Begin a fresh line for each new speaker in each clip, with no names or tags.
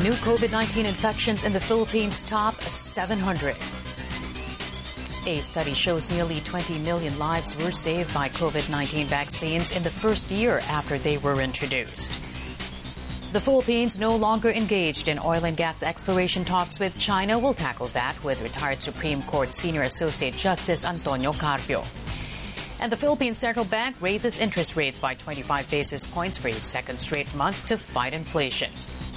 New COVID-19 infections in the Philippines top 700. A study shows nearly 20 million lives were saved by COVID-19 vaccines in the first year after they were introduced. The Philippines, no longer engaged in oil and gas exploration talks with China, will tackle that with retired Supreme Court Senior Associate Justice Antonio Carpio. And the Philippine Central Bank raises interest rates by 25 basis points for a second straight month to fight inflation.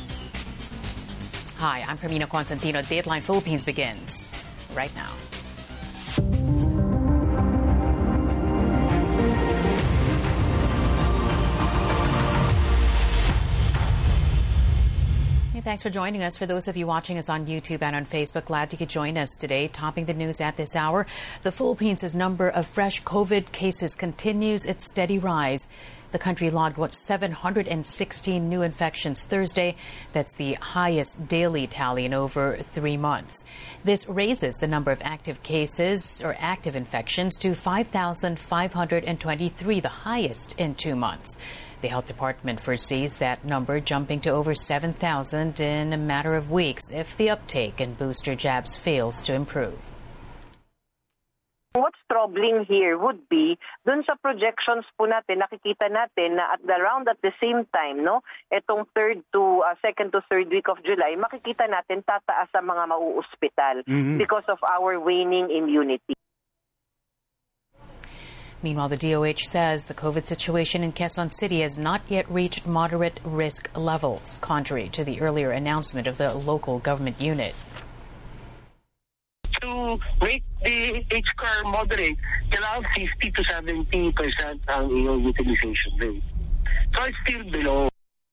Hi, I'm Carmina Constantino. Dateline Philippines begins right now. Thanks for joining us. For those of you watching us on YouTube and on Facebook, glad you could join us today. Topping the news at this hour, the Philippines' number of fresh COVID cases continues its steady rise. The country logged 716 new infections Thursday. That's the highest daily tally in over 3 months. This raises the number of active cases or active infections to 5,523, the highest in 2 months. The health department foresees that number jumping to over 7,000 in a matter of weeks if the uptake in booster jabs fails to improve.
What's troubling here would be dun sa projections po natin, nakikita natin na around at the same time, no, etong second to third week of July, makikita natin tataas ang mga mauospital because of our waning immunity.
Meanwhile, the DOH says the COVID situation in Quezon City has not yet reached moderate risk levels, contrary to the earlier announcement of the local government unit.
To make the HCAR moderate, kailangan 50 to 70% ang iyong utilization rate. So it's still below.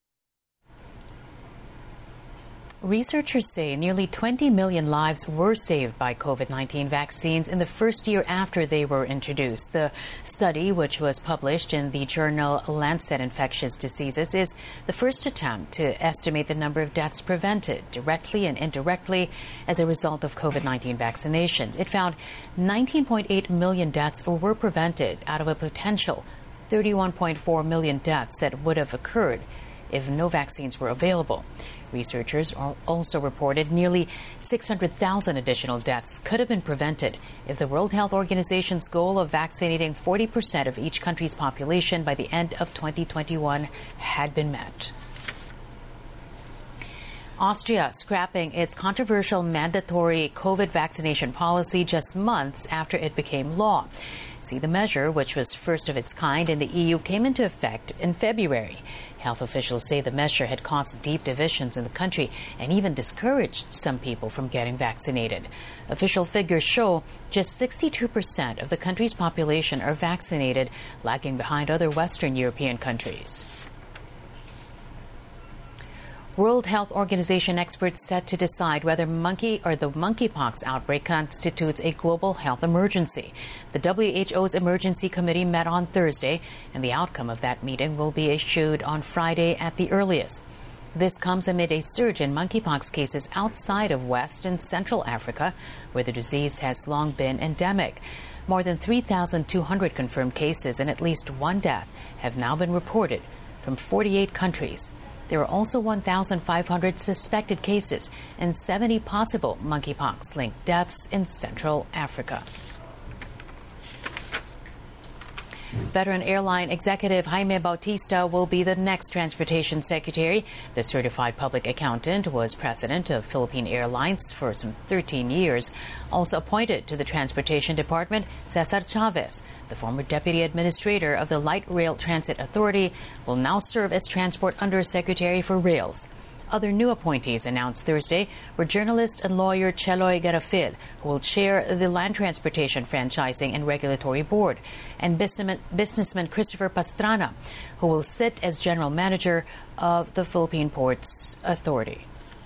Researchers say nearly 20 million lives were saved by COVID-19 vaccines in the first year after they were introduced. The study, which was published in the journal Lancet Infectious Diseases, is the first attempt to estimate the number of deaths prevented directly and indirectly as a result of COVID-19 vaccinations. It found 19.8 million deaths were prevented out of a potential 31.4 million deaths that would have occurred if no vaccines were available. Researchers also reported nearly 600,000 additional deaths could have been prevented if the World Health Organization's goal of vaccinating 40% of each country's population by the end of 2021 had been met. Austria scrapping its controversial mandatory COVID vaccination policy just months after it became law. See, the measure, which was first of its kind in the EU, came into effect in February. Health officials say the measure had caused deep divisions in the country and even discouraged some people from getting vaccinated. Official figures show just 62% of the country's population are vaccinated, lagging behind other Western European countries. World Health Organization experts set to decide whether the monkeypox outbreak constitutes a global health emergency. The WHO's emergency committee met on Thursday, and the outcome of that meeting will be issued on Friday at the earliest. This comes amid a surge in monkeypox cases outside of West and Central Africa, where the disease has long been endemic. More than 3,200 confirmed cases and at least one death have now been reported from 48 countries. There are also 1,500 suspected cases and 70 possible monkeypox-linked deaths in Central Africa. Veteran airline executive Jaime Bautista will be the next transportation secretary. The certified public accountant was president of Philippine Airlines for some 13 years. Also appointed to the transportation department, Cesar Chavez, the former deputy administrator of the Light Rail Transit Authority, will now serve as transport undersecretary for rails. Other new appointees announced Thursday were journalist and lawyer Cheloy Garafil, who will chair the Land Transportation Franchising and Regulatory Board, and businessman Christopher Pastrana, who will sit as general manager of the Philippine Ports Authority.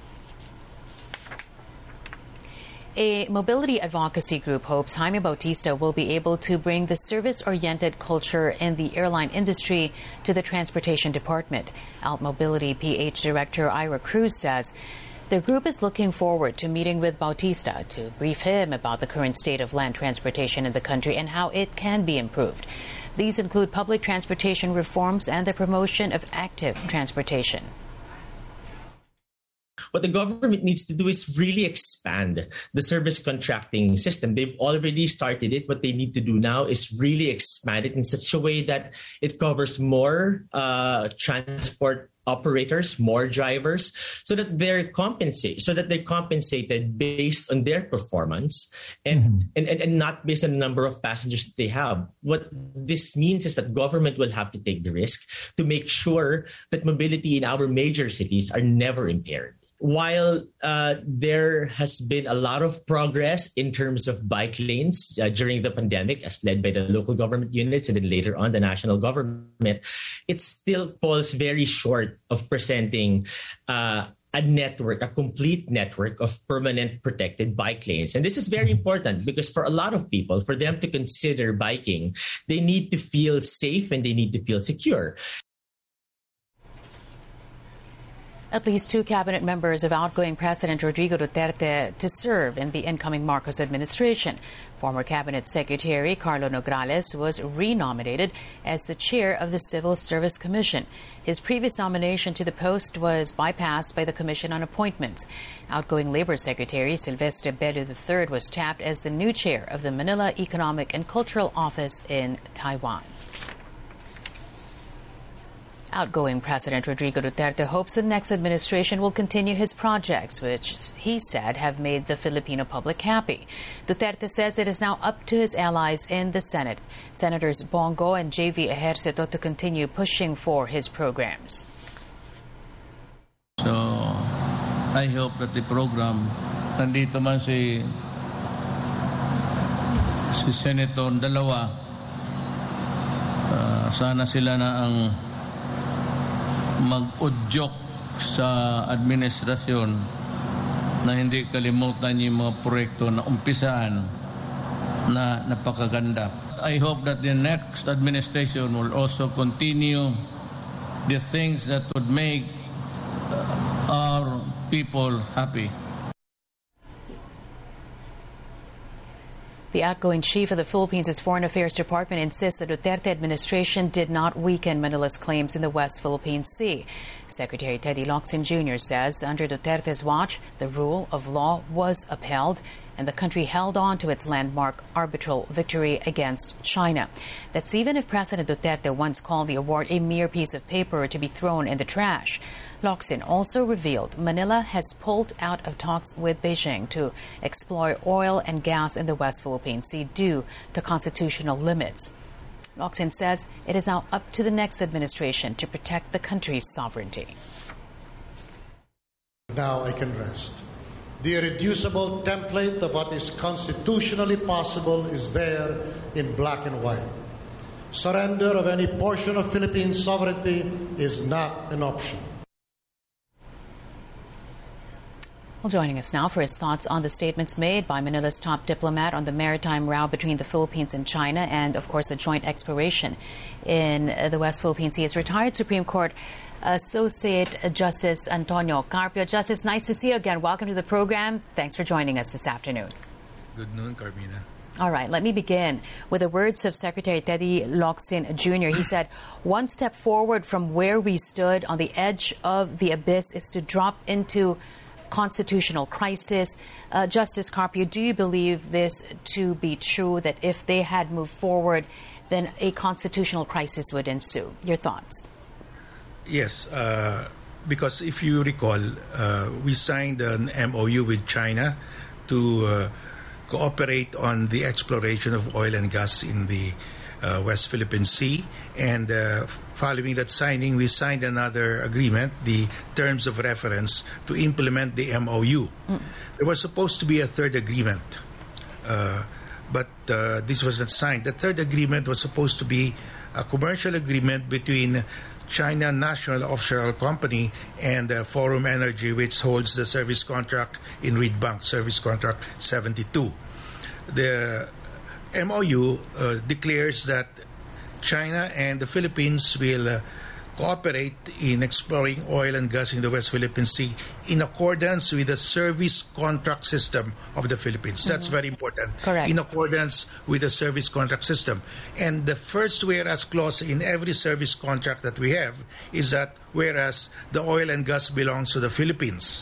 A mobility advocacy group hopes Jaime Bautista will be able to bring the service-oriented culture in the airline industry to the transportation department. Alt Mobility PH Director Ira Cruz says the group is looking forward to meeting with Bautista to brief him about the current state of land transportation in the country and how it can be improved. These include public transportation reforms and the promotion of active transportation.
What the government needs to do is really expand the service contracting system. They've already started it. What they need to do now is really expand it in such a way that it covers more transport operators, more drivers, so that they're compensated based on their performance and not based on the number of passengers that they have. What this means is that government will have to take the risk to make sure that mobility in our major cities are never impaired. While there has been a lot of progress in terms of bike lanes during the pandemic, as led by the local government units and then later on the national government, it still falls very short of presenting a complete network of permanent protected bike lanes. And this is very important because for a lot of people, for them to consider biking, they need to feel safe and they need to feel secure.
At least 2 cabinet members of outgoing President Rodrigo Duterte to serve in the incoming Marcos administration. Former Cabinet Secretary Carlo Nograles was renominated as the chair of the Civil Service Commission. His previous nomination to the post was bypassed by the Commission on Appointments. Outgoing Labor Secretary Silvestre Bello III was tapped as the new chair of the Manila Economic and Cultural Office in Taiwan. Outgoing President Rodrigo Duterte hopes the next administration will continue his projects, which he said have made the Filipino public happy. Duterte says it is now up to his allies in the Senate, Senators Bongo and JV Ejercito, to continue pushing for his programs.
So, I hope that the program, nandito man si Senator dalawa, sana sila na ang mag-udyok sa administrasyon na hindi kalimutan yung mga proyekto na umpisaan na napakaganda. I hope that the next administration will also continue the things that would make our people happy.
The outgoing chief of the Philippines' Foreign Affairs Department insists the Duterte administration did not weaken Manila's claims in the West Philippine Sea. Secretary Teddy Locsin Jr. says under Duterte's watch, the rule of law was upheld and the country held on to its landmark arbitral victory against China. That's even if President Duterte once called the award a mere piece of paper to be thrown in the trash. Locsin also revealed Manila has pulled out of talks with Beijing to explore oil and gas in the West Philippine Sea due to constitutional limits. Locsin says it is now up to the next administration to protect the country's sovereignty.
Now I can rest. The irreducible template of what is constitutionally possible is there in black and white. Surrender of any portion of Philippine sovereignty is not an option.
Well, joining us now for his thoughts on the statements made by Manila's top diplomat on the maritime row between the Philippines and China and, of course, the joint exploration in the West Philippine Sea is retired Supreme Court Associate Justice Antonio Carpio. Justice, nice to see you again. Welcome to the program. Thanks for joining us this afternoon.
Good noon, Carmina.
All right, let me begin with the words of Secretary Teddy Locsin Jr. He said, one step forward from where we stood on the edge of the abyss is to drop into constitutional crisis. Justice Carpio, do you believe this to be true, that if they had moved forward, then a constitutional crisis would ensue? Your thoughts?
Yes, because if you recall, we signed an MOU with China to cooperate on the exploration of oil and gas in the West Philippine Sea. And following that signing, we signed another agreement, the Terms of Reference, to implement the MOU. There was supposed to be a third agreement, but this wasn't signed. The third agreement was supposed to be a commercial agreement between China National Offshore Company and Forum Energy, which holds the service contract in Reed Bank, Service Contract 72. The MOU declares that China and the Philippines will cooperate in exploring oil and gas in the West Philippine Sea in accordance with the service contract system of the Philippines. That's very important.
Correct.
In accordance with the service contract system. And the first whereas clause in every service contract that we have is that whereas the oil and gas belongs to the Philippines.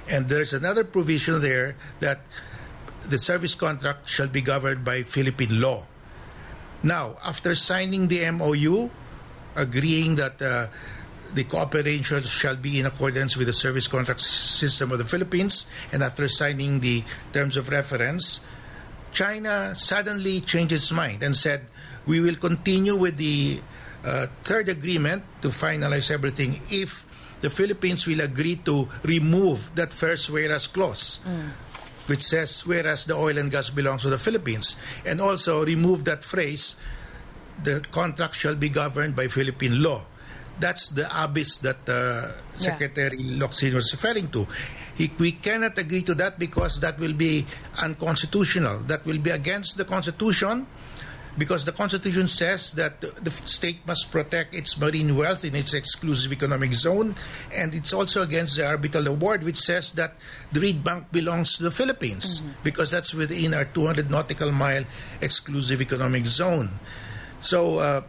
And there's another provision there that the service contract shall be governed by Philippine law. Now, after signing the MOU, agreeing that the cooperation shall be in accordance with the service contract system of the Philippines, and after signing the terms of reference, China suddenly changed its mind and said, we will continue with the third agreement to finalize everything if the Philippines will agree to remove that first whereas clause, which says whereas the oil and gas belongs to the Philippines, and also remove that phrase, the contract shall be governed by Philippine law. That's the abyss that Secretary Locsin was referring to. We cannot agree to that because that will be unconstitutional. That will be against the Constitution, because the Constitution says that the state must protect its marine wealth in its exclusive economic zone, and it's also against the Arbitral Award, which says that the Reed Bank belongs to the Philippines, because that's within our 200 nautical mile exclusive economic zone. So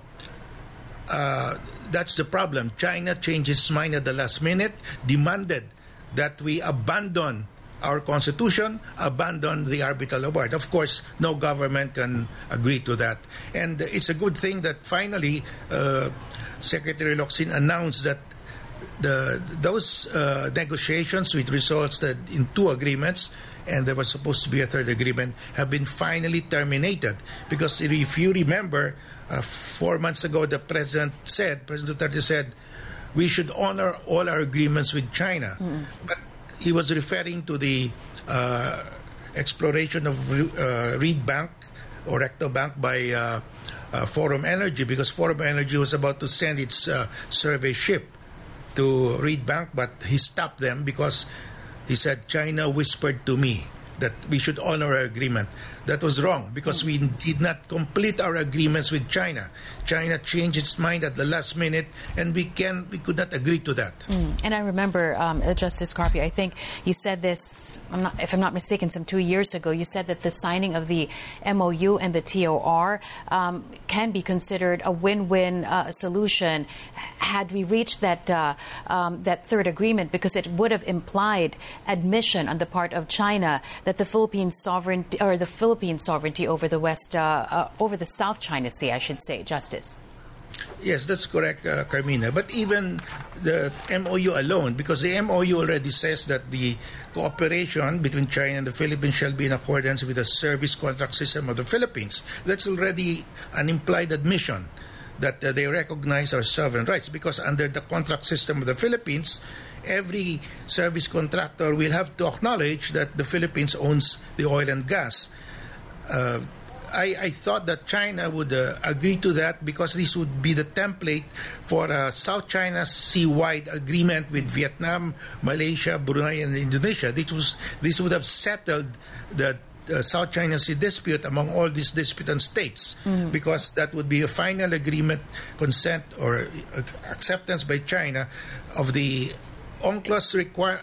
that's the problem. China changed its mind at the last minute, demanded that we abandon our constitution, abandon the arbitral award. Of course, no government can agree to that. And it's a good thing that finally Secretary Locsin announced that those negotiations, which resulted in two agreements, and there was supposed to be a third agreement, have been finally terminated. Because if you remember, 4 months ago, President Duterte said, we should honor all our agreements with China. But he was referring to the exploration of Reed Bank or Recto Bank by Forum Energy, because Forum Energy was about to send its survey ship to Reed Bank, but he stopped them because he said, China whispered to me that we should honor our agreement. That was wrong, because we did not complete our agreements with China. China changed its mind at the last minute, and we could not agree to that.
And I remember, Justice Carpio, I think you said this, if I'm not mistaken, some 2 years ago, you said that the signing of the MOU and the TOR can be considered a win-win solution had we reached that third agreement, because it would have implied admission on the part of China that the Philippine sovereignty over the over the South China Sea, I should say, Justice.
Yes, that's correct, Carmina. But even the MOU alone, because the MOU already says that the cooperation between China and the Philippines shall be in accordance with the service contract system of the Philippines. That's already an implied admission that they recognize our sovereign rights, because under the contract system of the Philippines, every service contractor will have to acknowledge that the Philippines owns the oil and gas. I thought that China would agree to that, because this would be the template for a South China Sea-wide agreement with Vietnam, Malaysia, Brunei, and Indonesia. This would have settled the South China Sea dispute among all these disputant states, because that would be a final agreement, consent, or acceptance by China of the UNCLOS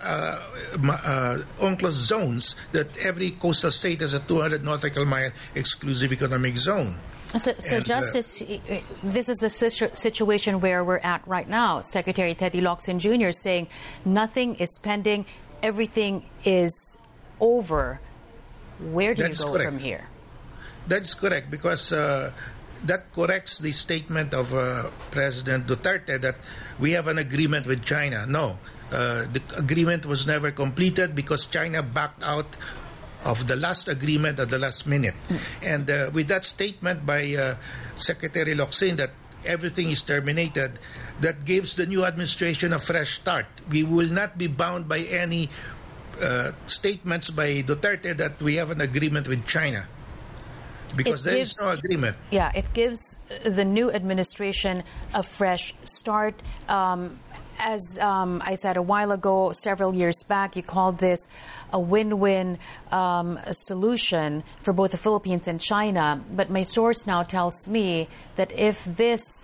zones, that every coastal state has a 200 nautical mile exclusive economic zone.
So Justice, this is the situation where we're at right now. Secretary Teddy Locsin Jr. saying nothing is pending, everything is over. Where do you go from here?
That's correct, because that corrects the statement of President Duterte that we have an agreement with China. No. The agreement was never completed because China backed out of the last agreement at the last minute. And with that statement by Secretary Locsin that everything is terminated, that gives the new administration a fresh start. We will not be bound by any statements by Duterte that we have an agreement with China, because there is no agreement.
Yeah, it gives the new administration a fresh start. As I said a while ago, several years back, you called this a win-win solution for both the Philippines and China. But my source now tells me that if this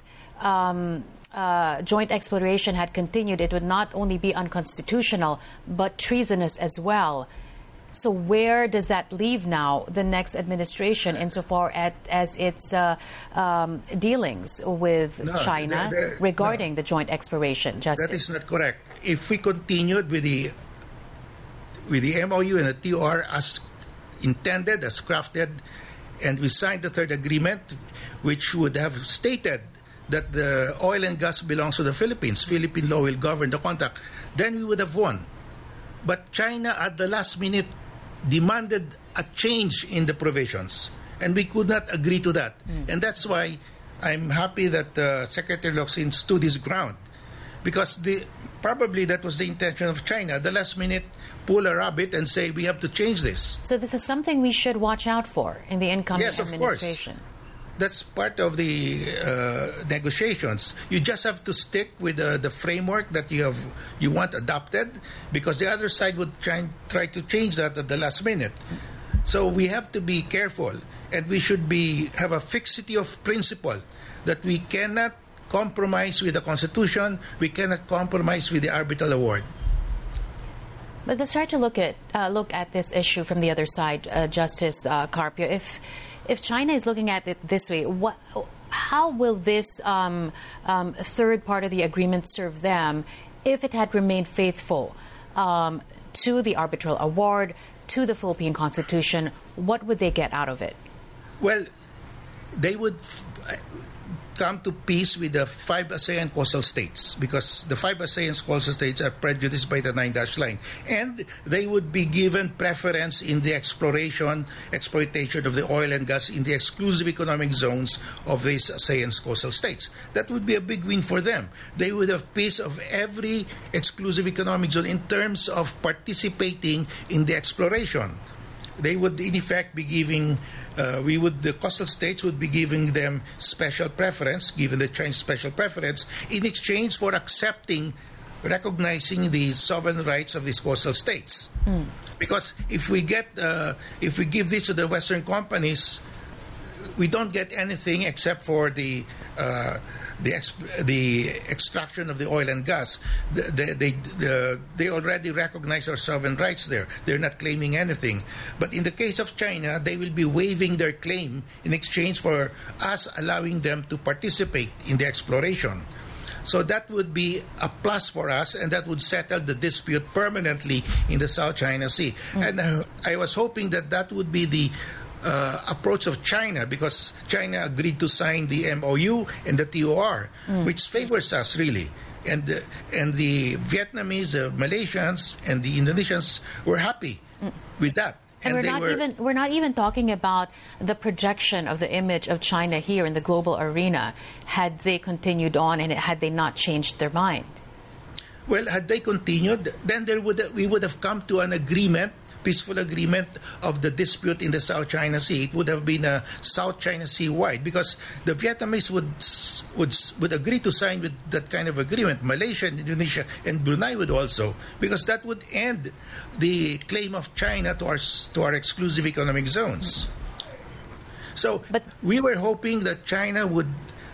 joint exploration had continued, it would not only be unconstitutional, but treasonous as well. So where does that leave now the next administration insofar as its dealings with China regarding the joint exploration, Justice?
That is not correct. If we continued with the with the MOU and the TOR as intended, as crafted, and we signed the third agreement, which would have stated that the oil and gas belongs to the Philippines. Philippine law will govern the contract. Then we would have won. But China, at the last minute, demanded a change in the provisions, and we could not agree to that. And that's why I'm happy that Secretary Locsin stood his ground, because probably that was the intention of China. At the last minute, pull a rabbit and say, we have to change this.
So this is something we should watch out for in the incoming administration.
Of course. That's part of the negotiations. You just have to stick with the framework that you want adopted, because the other side would try to change that at the last minute. So we have to be careful, and we should have a fixity of principle that we cannot compromise with the Constitution, we cannot compromise with the arbitral award.
But let's try to look at this issue from the other side, Justice Carpio. If China is looking at it this way, how will this third part of the agreement serve them if it had remained faithful to the arbitral award, to the Philippine Constitution? What would they get out of it?
Well, they would come to peace with the 5 ASEAN coastal states, because the 5 ASEAN coastal states are prejudiced by the 9-dash line, and they would be given preference in the exploitation of the oil and gas in the exclusive economic zones of these ASEAN coastal states. That would be a big win for them. They would have peace of every exclusive economic zone in terms of participating in the exploration. They would, in effect, be giving the coastal states would be giving them special preference, given the Chinese special preference, in exchange for recognizing the sovereign rights of these coastal states. Because if we give this to the Western companies, we don't get anything except for the extraction of the oil and gas. They already recognize our sovereign rights there. They're not claiming anything. But in the case of China, they will be waiving their claim in exchange for us allowing them to participate in the exploration. So that would be a plus for us, and that would settle the dispute permanently in the South China Sea. And I was hoping that would be the approach of China, because China agreed to sign the MOU and the TOR, which favors us really. And the Vietnamese, the Malaysians, and the Indonesians were happy with that.
And we're not even talking about the projection of the image of China here in the global arena had they continued on and had they not changed their mind.
Well, had they continued, then we would have come to an agreement, peaceful agreement of the dispute in the South China Sea. It would have been a South China Sea wide, because the Vietnamese would agree to sign with that kind of agreement. Malaysia, Indonesia, and Brunei would also, because that would end the claim of China to our exclusive economic zones. So, we were hoping that China would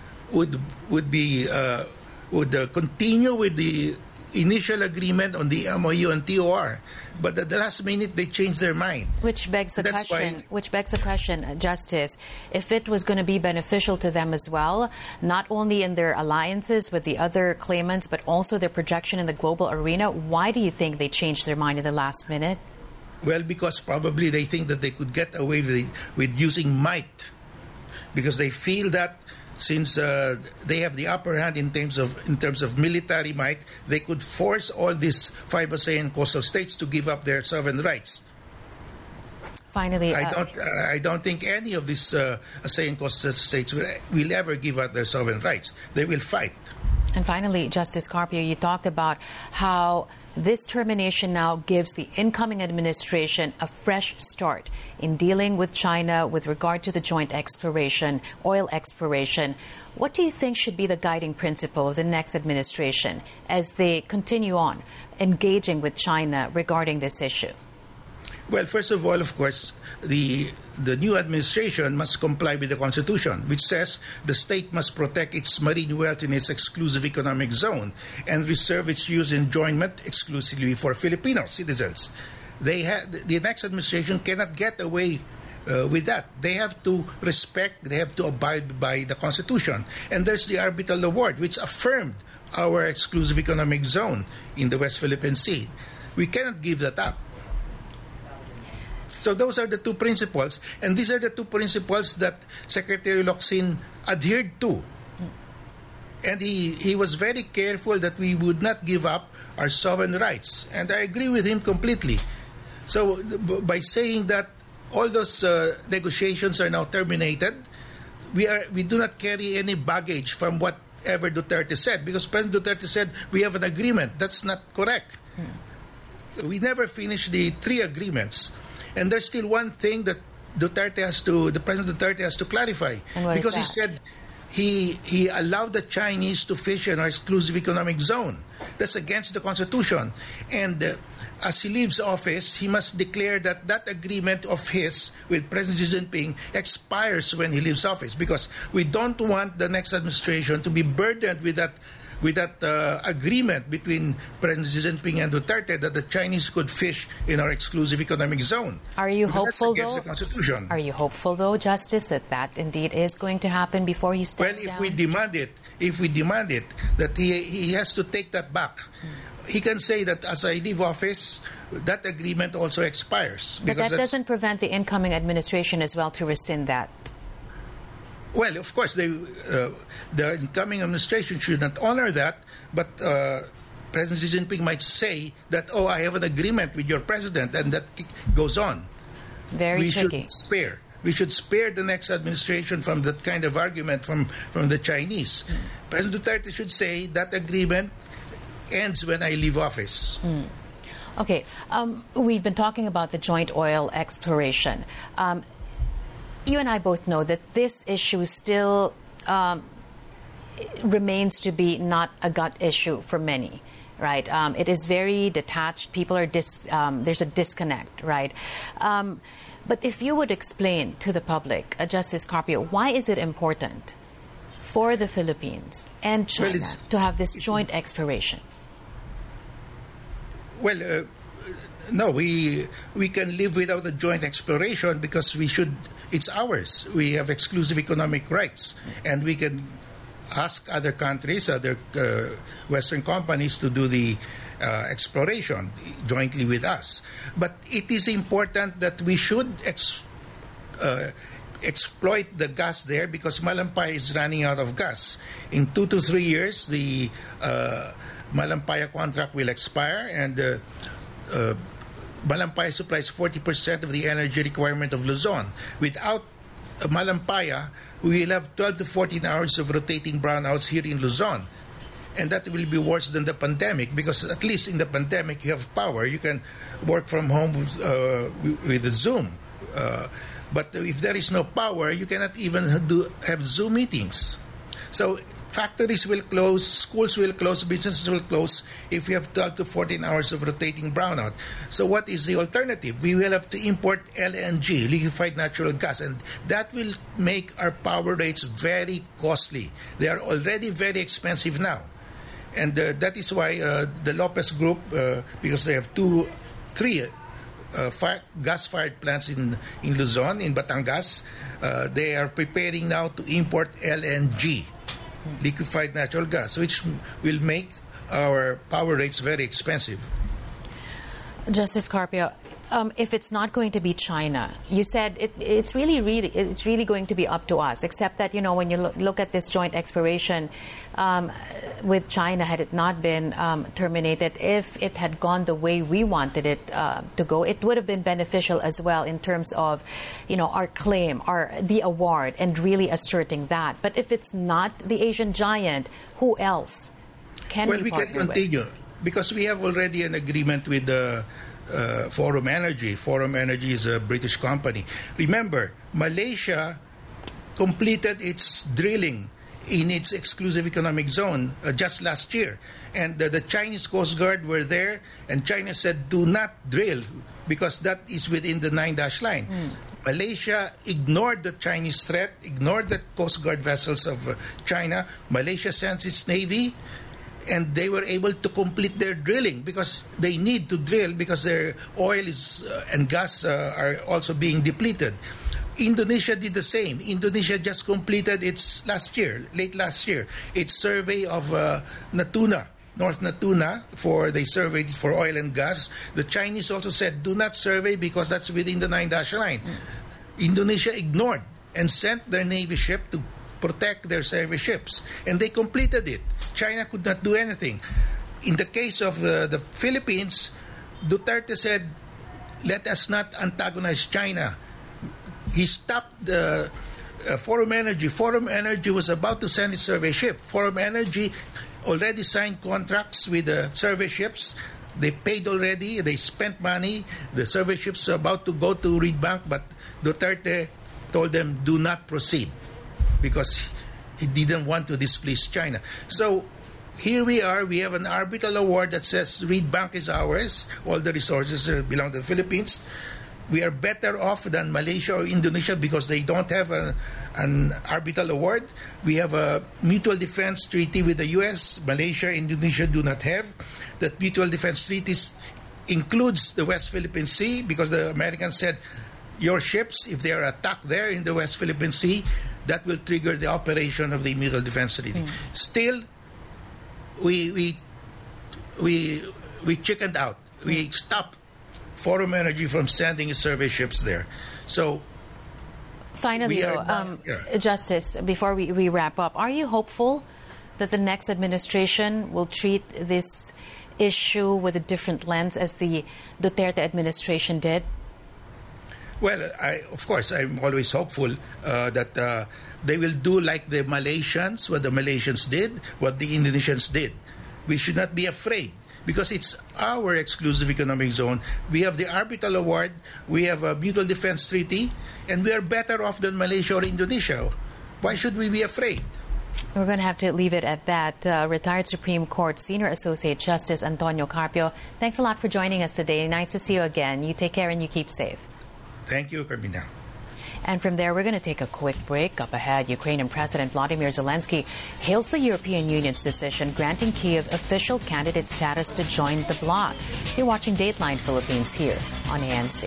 continue with the initial agreement on the MOU and TOR, but at the last minute they changed their mind.
Which begs the question, Justice, if it was going to be beneficial to them as well, not only in their alliances with the other claimants, but also their projection in the global arena, why do you think they changed their mind in the last minute?
Well, because probably they think that they could get away with using might, because they feel that since they have the upper hand in terms of military might, they could force all these 5 ASEAN coastal states to give up their sovereign rights.
Finally,
I don't think any of these ASEAN coastal states will ever give up their sovereign rights. They will fight.
And finally, Justice Carpio, you talked about how this termination now gives the incoming administration a fresh start in dealing with China with regard to the joint exploration, oil exploration. What do you think should be the guiding principle of the next administration as they continue on engaging with China regarding this issue?
Well, first of all, of course, the new administration must comply with the Constitution, which says the state must protect its marine wealth in its exclusive economic zone and reserve its use and enjoyment exclusively for Filipino citizens. The next administration cannot get away with that. They have to abide by the Constitution. And there's the arbitral award, which affirmed our exclusive economic zone in the West Philippine Sea. We cannot give that up. So those are the two principles, and these are the two principles that Secretary Locsin adhered to. And he was very careful that we would not give up our sovereign rights. And I agree with him completely. So by saying that all those negotiations are now terminated, we do not carry any baggage from whatever Duterte said, because President Duterte said we have an agreement. That's not correct. We never finished the 3 agreements. And there's still one thing that the President Duterte has to clarify.
Because
he said he allowed the Chinese to fish in our exclusive economic zone. That's against the Constitution. And as he leaves office, he must declare that agreement of his with President Xi Jinping expires when he leaves office, because we don't want the next administration to be burdened with that agreement between President Xi Jinping and Duterte that the Chinese could fish in our exclusive economic zone.
Are you hopeful,
that's against the Constitution.
Are you hopeful, though, Justice, that indeed is going to happen before he steps down?
Well, if we demand it, that he has to take that back. He can say that as I leave office, that agreement also expires.
But that doesn't prevent the incoming administration as well to rescind that.
Well, of course, the incoming administration should not honor that, but President Xi Jinping might say that, I have an agreement with your president, and that goes on.
Very tricky.
We should spare the next administration from that kind of argument from the Chinese. President Duterte should say that agreement ends when I leave office.
Okay, we've been talking about the joint oil exploration. You and I both know that this issue still remains to be not a gut issue for many, right? It is very detached. People are there's a disconnect, right? But if you would explain to the public, Justice Carpio, why is it important for the Philippines and China to have this joint exploration?
Well, no, we can live without a joint exploration because it's ours. We have exclusive economic rights, and we can ask other countries, other Western companies to do the exploration jointly with us. But it is important that we should exploit the gas there, because Malampaya is running out of gas. In 2 to 3 years, the Malampaya contract will expire, and Malampaya supplies 40% of the energy requirement of Luzon. Without Malampaya, we will have 12 to 14 hours of rotating brownouts here in Luzon. And that will be worse than the pandemic, because at least in the pandemic you have power. You can work from home with Zoom. But if there is no power, you cannot even have Zoom meetings. So factories will close, schools will close, businesses will close if we have 12 to 14 hours of rotating brownout. So what is the alternative? We will have to import LNG, liquefied natural gas, and that will make our power rates very costly. They are already very expensive now. And that is why the Lopez Group, because they have 3 gas-fired plants in Luzon, in Batangas, they are preparing now to import LNG, liquefied natural gas, which will make our power rates very expensive.
Justice Carpio, if it's not going to be China, you said it's really going to be up to us, except that, when you look at this joint exploration with China, had it not been terminated, if it had gone the way we wanted it to go, it would have been beneficial as well in terms of, our claim, the award, and really asserting that. But if it's not the Asian giant, who else can we partner
can continue
with?
Because we have already an agreement with Forum Energy. Forum Energy is a British company. Remember, Malaysia completed its drilling in its exclusive economic zone just last year. And the Chinese Coast Guard were there, and China said, do not drill, because that is within the 9-dash line. Malaysia ignored the Chinese threat, ignored the Coast Guard vessels of China. Malaysia sent its navy, and they were able to complete their drilling, because they need to drill because their oil and gas are also being depleted. Indonesia did the same. Indonesia just completed late last year, its survey of Natuna North Natuna, they surveyed for oil and gas. The Chinese also said, do not survey because that's within the 9-9. Indonesia ignored and sent their Navy ship to protect their survey ships. And they completed it. China could not do anything. In the case of the Philippines, Duterte said, let us not antagonize China. He stopped the Forum Energy. Forum Energy was about to send its survey ship. Forum Energy already signed contracts with the survey ships. They paid already. They spent money. The survey ships are about to go to Reed Bank, but Duterte told them, do not proceed, because he didn't want to displease China. So here we are. We have an arbitral award that says Reed Bank is ours. All the resources belong to the Philippines. We are better off than Malaysia or Indonesia because they don't have an arbitral award. We have a mutual defense treaty with the U.S. Malaysia, Indonesia do not have. That mutual defense treaty includes the West Philippine Sea, because the Americans said, your ships, if they are attacked there in the West Philippine Sea, that will trigger the operation of the mutual defense treaty. Still, we chickened out. We stopped Forum Energy from sending its survey ships there. So
finally, Justice, before we wrap up, are you hopeful that the next administration will treat this issue with a different lens as the Duterte administration did?
Well, of course, I'm always hopeful that they will do like the Malaysians, what the Malaysians did, what the Indonesians did. We should not be afraid, because it's our exclusive economic zone. We have the arbitral award, we have a mutual defense treaty, and we are better off than Malaysia or Indonesia. Why should we be afraid?
We're going to have to leave it at that. Retired Supreme Court Senior Associate Justice Antonio Carpio, thanks a lot for joining us today. Nice to see you again. You take care and you keep safe.
Thank you, Carmina.
And from there, we're going to take a quick break. Up ahead, Ukrainian President Vladimir Zelensky hails the European Union's decision granting Kyiv official candidate status to join the bloc. You're watching Dateline Philippines here on ANC.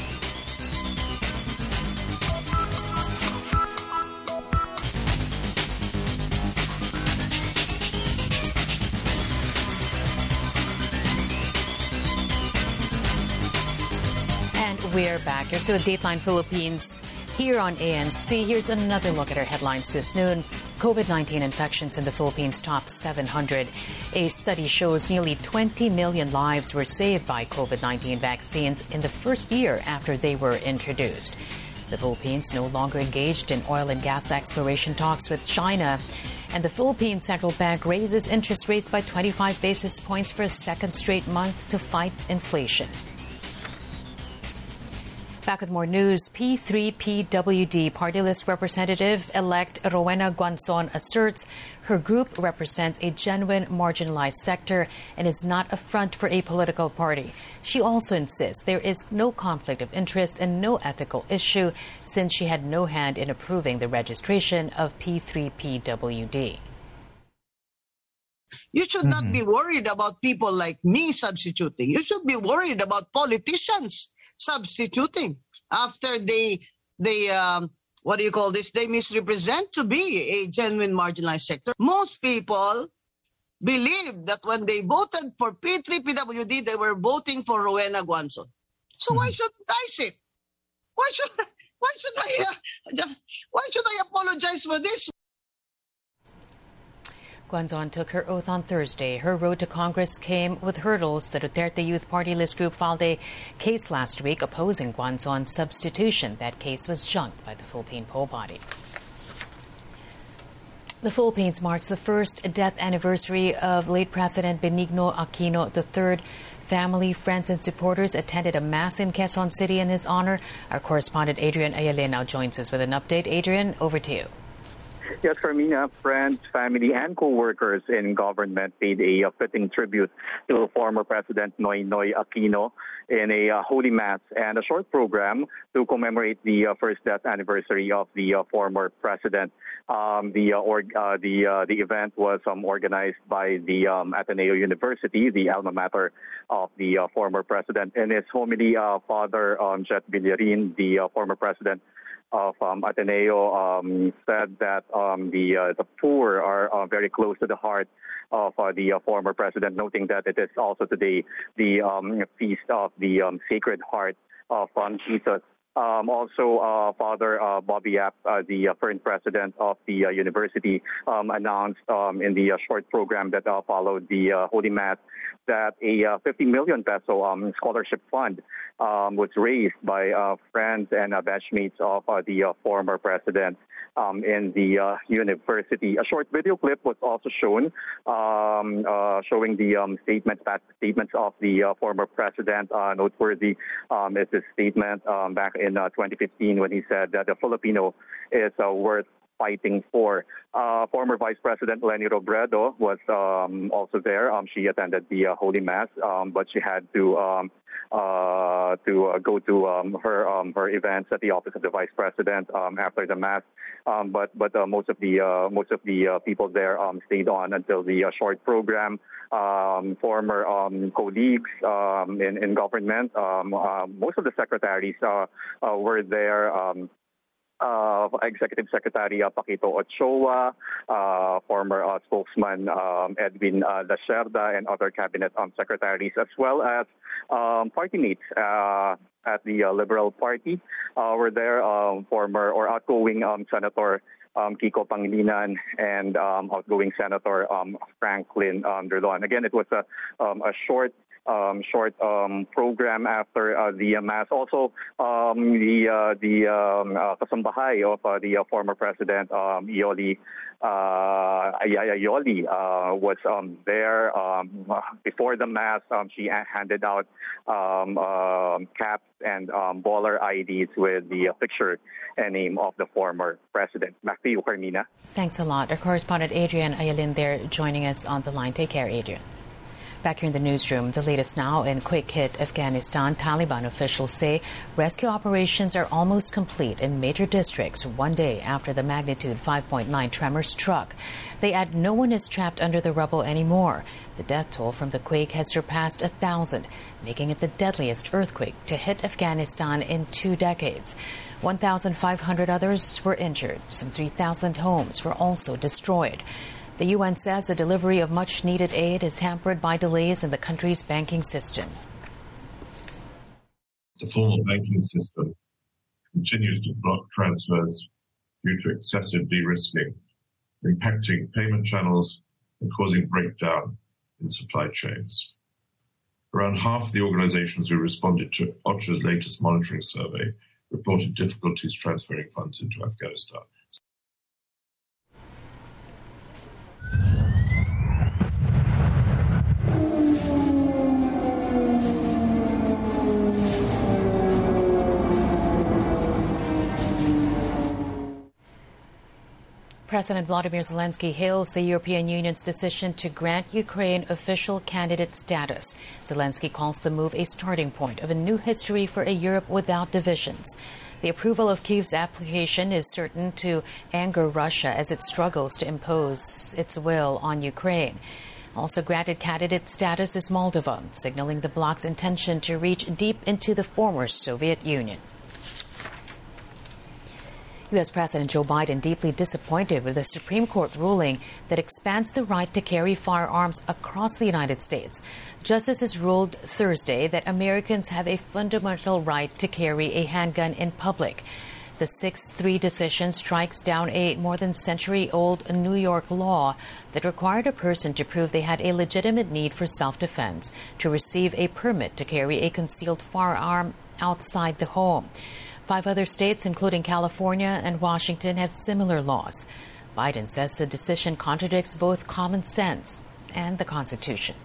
We're back. You're still at Dateline Philippines here on ANC. Here's another look at our headlines this noon. COVID-19 infections in the Philippines top 700. A study shows nearly 20 million lives were saved by COVID-19 vaccines in the first year after they were introduced. The Philippines no longer engaged in oil and gas exploration talks with China. And the Philippine Central Bank raises interest rates by 25 basis points for a second straight month to fight inflation. Back with more news. P3PWD party list representative-elect Rowena Guanzon asserts her group represents a genuine marginalized sector and is not a front for a political party. She also insists there is no conflict of interest and no ethical issue since she had no hand in approving the registration of P3PWD.
You should not be worried about people like me substituting. You should be worried about politicians substituting after they misrepresent to be a genuine marginalized sector. Most people believe that when they voted for P3PWD, they were voting for Rowena Guanzon. So why shouldn't I sit? Why should I apologize for this?
Guanzon took her oath on Thursday. Her road to Congress came with hurdles. The Duterte Youth Party List Group filed a case last week opposing Guanzon's substitution. That case was junked by the Philippine poll body. The Philippines marks the first death anniversary of late President Benigno Aquino III. Family, friends, and supporters attended a mass in Quezon City in his honor. Our correspondent Adrian Ayala now joins us with an update. Adrian, over to you.
Yes, Carmina, friends, family, and co-workers in government paid a fitting tribute to former President Noynoy Aquino in a holy mass and a short program to commemorate the first death anniversary of the former president. The event was organized by the Ateneo University, the alma mater of the former president. In his homily, Father Jet Villarin, the former president, of Ateneo said that the poor are very close to the heart of the former president, noting that it is also today the feast of the Sacred Heart of Jesus. Also, Father Bobby Yap, the current president of the university, announced in the short program that followed the Holy Mass that a 50 million peso scholarship fund was raised by friends and batchmates of the former president in the university. A short video clip was also shown showing the statements of the former president. Noteworthy is his statement back in 2015 when he said that the Filipino is worth fighting for. Former Vice President Leni Robredo was also there. She attended the Holy Mass, but she had to go to her events at the office of the Vice President after the Mass. But most of the people there stayed on until the short program. Former colleagues in government, most of the secretaries were there. Executive Secretary Paquito Ochoa, former spokesman Edwin Lacerda, and other cabinet secretaries, as well as party mates at the Liberal Party were there. Former or outgoing Senator Kiko Pangilinan and outgoing Senator Franklin Drilon. Again, it was a short program after the Mass. Also, the kasambahay of the former president, Yoli was there before the Mass. She handed out caps and baller IDs with the picture and name of the former president. Back to you, Carmina.
Thanks a lot. Our correspondent Adrian Ayalin there joining us on the line. Take care, Adrian. Back here in the newsroom, the latest now in quake-hit Afghanistan. Taliban officials say rescue operations are almost complete in major districts 1 day after the magnitude 5.9 tremor struck. They add no one is trapped under the rubble anymore. The death toll from the quake has surpassed 1,000, making it the deadliest earthquake to hit Afghanistan in 2 decades. 1,500 others were injured. Some 3,000 homes were also destroyed. The UN says the delivery of much-needed aid is hampered by delays in the country's banking system.
The formal banking system continues to block transfers due to excessive de-risking, impacting payment channels and causing breakdown in supply chains. Around half the organizations who responded to OCHA's latest monitoring survey reported difficulties transferring funds into Afghanistan.
President Volodymyr Zelensky hails the European Union's decision to grant Ukraine official candidate status. Zelensky calls the move a starting point of a new history for a Europe without divisions. The approval of Kyiv's application is certain to anger Russia as it struggles to impose its will on Ukraine. Also granted candidate status is Moldova, signaling the bloc's intention to reach deep into the former Soviet Union. U.S. President Joe Biden deeply disappointed with the Supreme Court ruling that expands the right to carry firearms across the United States. Justices ruled Thursday that Americans have a fundamental right to carry a handgun in public. The 6-3 decision strikes down a more than century-old New York law that required a person to prove they had a legitimate need for self-defense to receive a permit to carry a concealed firearm outside the home. 5 other states, including California and Washington, have similar laws. Biden says the decision contradicts both common sense and the Constitution.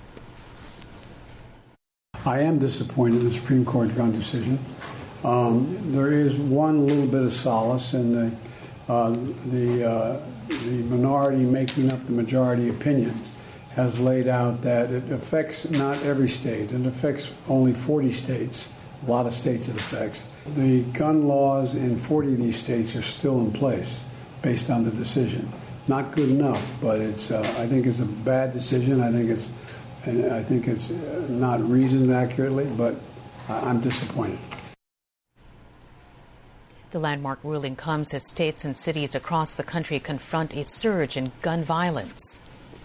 I am disappointed in the Supreme Court gun decision. There is one little bit of solace in the minority making up the majority opinion has laid out that it affects not every state. It affects only 40 states. A lot of states it affects. The gun laws in 40 of these states are still in place based on the decision. Not good enough, but it's. I think it's a bad decision. I think it's not reasoned accurately, but I'm disappointed.
The landmark ruling comes as states and cities across the country confront a surge in gun violence.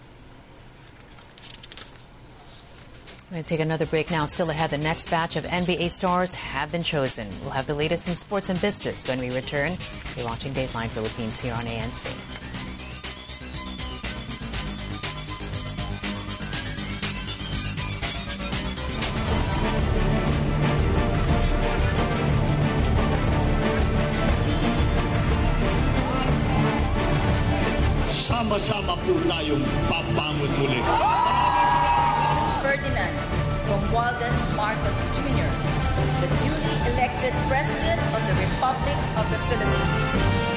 We're going to take another break now. Still ahead, the next batch of NBA stars have been chosen. We'll have the latest in sports and business when we return. You're watching Dateline Philippines here on ANC.
Sama-sama po tayong papangon muli.
Ferdinand Romualdez Marcos Jr., the duly elected President of the Republic of the Philippines.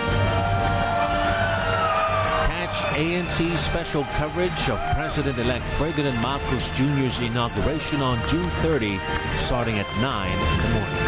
Catch ANC's special coverage of President-elect Ferdinand Marcos Jr.'s inauguration on June 30, starting at 9 in the morning.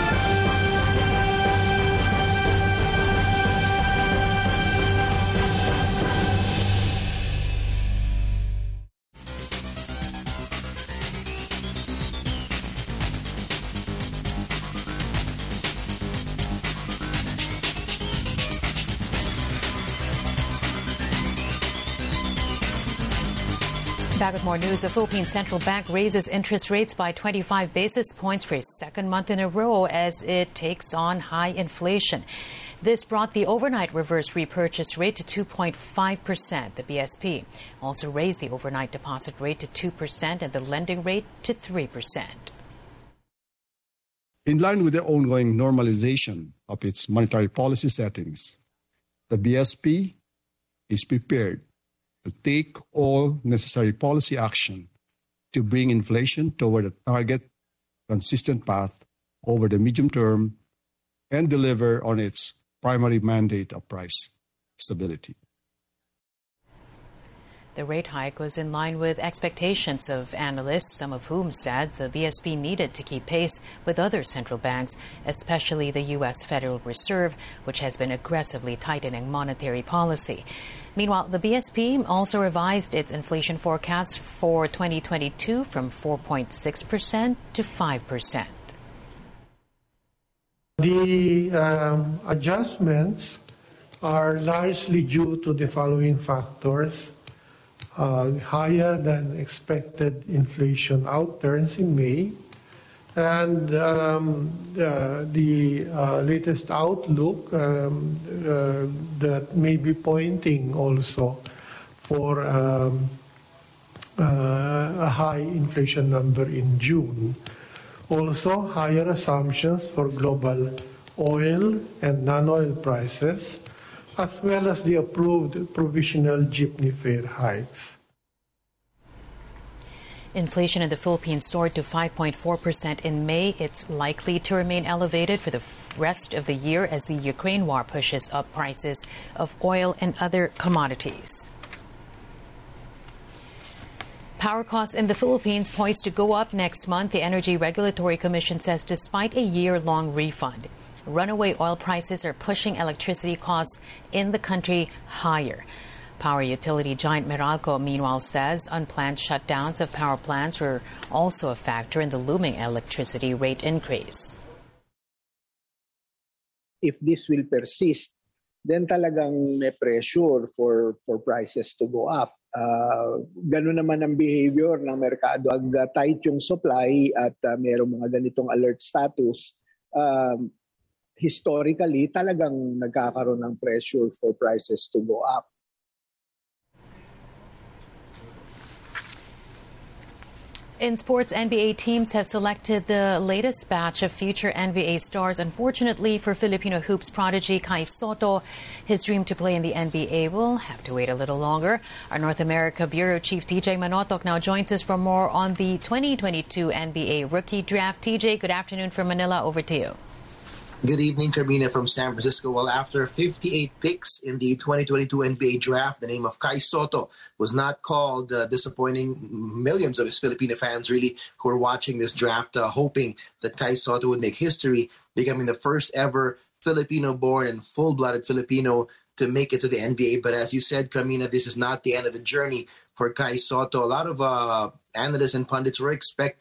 Back with more news. The Philippine Central Bank raises interest rates by 25 basis points for a second month in a row as it takes on high inflation. This brought the overnight reverse repurchase rate to 2.5%. The BSP also raised the overnight deposit rate to 2% and the lending rate to 3%.
In line with the ongoing normalization of its monetary policy settings, the BSP is prepared to take all necessary policy action to bring inflation toward a target, consistent path over the medium term and deliver on its primary mandate of price stability.
The rate hike was in line with expectations of analysts, some of whom said the BSP needed to keep pace with other central banks, especially the U.S. Federal Reserve, which has been aggressively tightening monetary policy. Meanwhile, the BSP also revised its inflation forecast for 2022 from 4.6% to 5%.
The adjustments are largely due to the following factors. Higher than expected inflation outturns in May, and the latest outlook that may be pointing also for a high inflation number in June. Also, higher assumptions for global oil and non-oil prices, as well as the approved provisional jeepney fare hikes.
Inflation in the Philippines soared to 5.4% in May. It's likely to remain elevated for the rest of the year as the Ukraine war pushes up prices of oil and other commodities. Power costs in the Philippines poised to go up next month. The Energy Regulatory Commission says despite a year-long refund, runaway oil prices are pushing electricity costs in the country higher. Power utility giant Meralco, meanwhile, says unplanned shutdowns of power plants were also a factor in the looming electricity rate increase.
If this will persist, then talagang may pressure for prices to go up. Ganun naman ang behavior ng merkado. Pag tight yung supply at mayroong mga ganitong alert status, historically, talagang nagkakaroon ng pressure for prices to go up.
In sports, NBA teams have selected the latest batch of future NBA stars. Unfortunately for Filipino hoops prodigy Kai Sotto, his dream to play in the NBA will have to wait a little longer. Our North America Bureau Chief TJ Manotoc now joins us for more on the 2022 NBA Rookie Draft. TJ, good afternoon from Manila. Over to you.
Good evening, Carmina from San Francisco. Well, after 58 picks in the 2022 NBA draft, the name of Kai Sotto was not called, disappointing millions of his Filipino fans really who were watching this draft, hoping that Kai Sotto would make history, becoming the first ever Filipino-born and full-blooded Filipino to make it to the NBA. But as you said, Carmina, this is not the end of the journey for Kai Sotto. A lot of analysts and pundits were expecting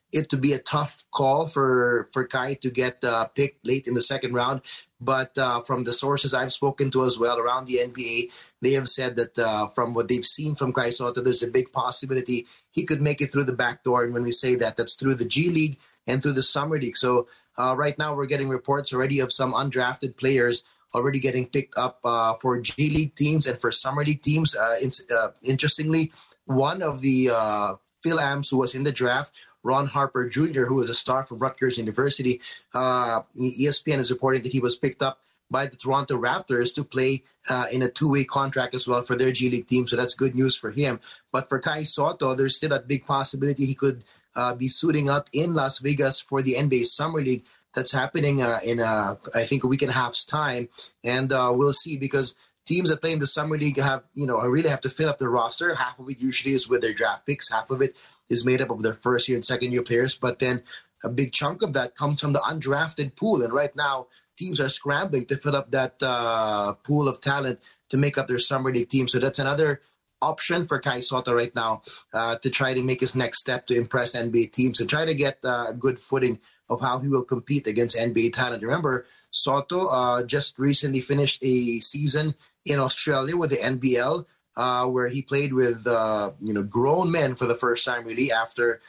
it to be a tough call for Kai to get picked late in the second round. But from the sources I've spoken to as well around the NBA, they have said that from what they've seen from Kai Sotto, there's a big possibility he could make it through the back door. And when we say that, that's through the G League and through the Summer League. So right now we're getting reports already of some undrafted players already getting picked up for G League teams and for Summer League teams. Interestingly, one of the Phil Ams who was in the draft, Ron Harper Jr., who was a star from Rutgers University, ESPN is reporting that he was picked up by the Toronto Raptors to play in a two-way contract as well for their G League team. So that's good news for him. But for Kai Sotto, there's still a big possibility he could be suiting up in Las Vegas for the NBA Summer League. That's happening in, I think, a week and a half's time. And we'll see, because teams that play in the Summer League really have to fill up their roster. Half of it usually is with their draft picks. Half of it is made up of their first-year and second-year players. But then a big chunk of that comes from the undrafted pool. And right now, teams are scrambling to fill up that pool of talent to make up their Summer League team. So that's another option for Kai Sotto right now to try to make his next step to impress NBA teams and try to get a good footing of how he will compete against NBA talent. Remember, Sotto just recently finished a season in Australia with the NBL, where he played with grown men for the first time, really, after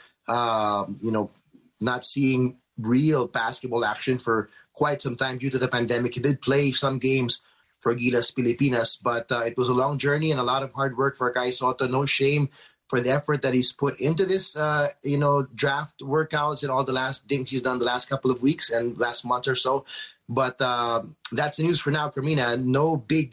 not seeing real basketball action for quite some time due to the pandemic. He did play some games for Gilas Pilipinas, but it was a long journey and a lot of hard work for Kai Sotto. No shame for the effort that he's put into this, draft workouts and all the last things he's done the last couple of weeks and last month or so. But that's the news for now, Carmina. No big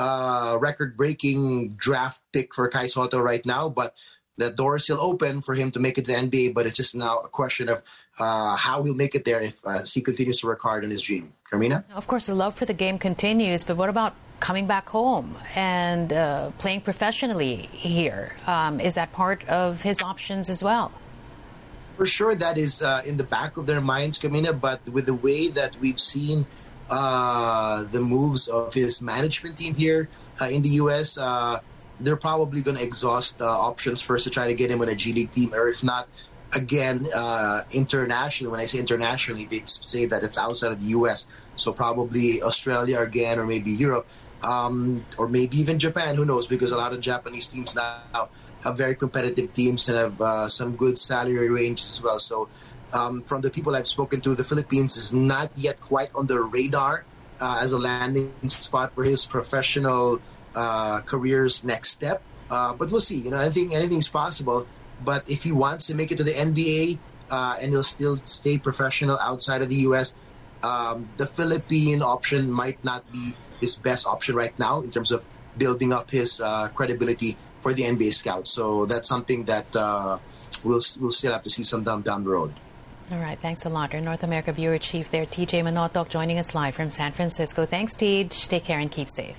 record-breaking draft pick for Kai Sotto right now, but the door is still open for him to make it to the NBA, but it's just now a question of how he'll make it there if he continues to work hard on his dream. Carmina?
Of course, the love for the game continues, but what about coming back home and playing professionally here? Is that part of his options as well?
For sure, that is in the back of their minds, Carmina, but with the way that we've seen the moves of his management team here in the U.S., they're probably going to exhaust options first to try to get him on a G League team, or if not, again, internationally. When I say internationally, they say that it's outside of the U.S., so probably Australia again, or maybe Europe, or maybe even Japan, who knows, because a lot of Japanese teams now have very competitive teams and have some good salary ranges as well. So from the people I've spoken to, the Philippines is not yet quite on the radar as a landing spot for his professional career's next step. But we'll see. Anything's possible. But if he wants to make it to the NBA and he'll still stay professional outside of the U.S., the Philippine option might not be his best option right now in terms of building up his credibility for the NBA scouts. So that's something that we'll still have to see sometime down the road.
All right. Thanks a lot. Our North America Bureau Chief there, TJ Manotoc, joining us live from San Francisco. Thanks, TJ. Take care and keep safe.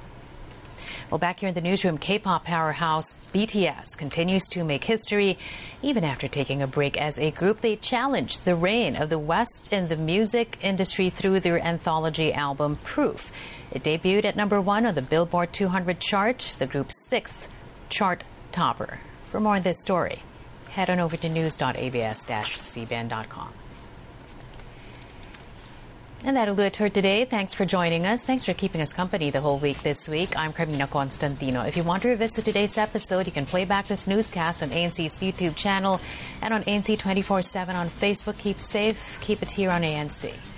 Well, back here in the newsroom, K-pop powerhouse BTS continues to make history. Even after taking a break as a group, they challenged the reign of the West in the music industry through their anthology album, Proof. It debuted at #1 on the Billboard 200 chart, the group's 6th chart topper. For more on this story, head on over to news.abs-cbn.com. And that'll do it for today. Thanks for joining us. Thanks for keeping us company the whole week this week. I'm Carmina Constantino. If you want to revisit today's episode, you can play back this newscast on ANC's YouTube channel and on ANC 24/7 on Facebook. Keep safe. Keep it here on ANC.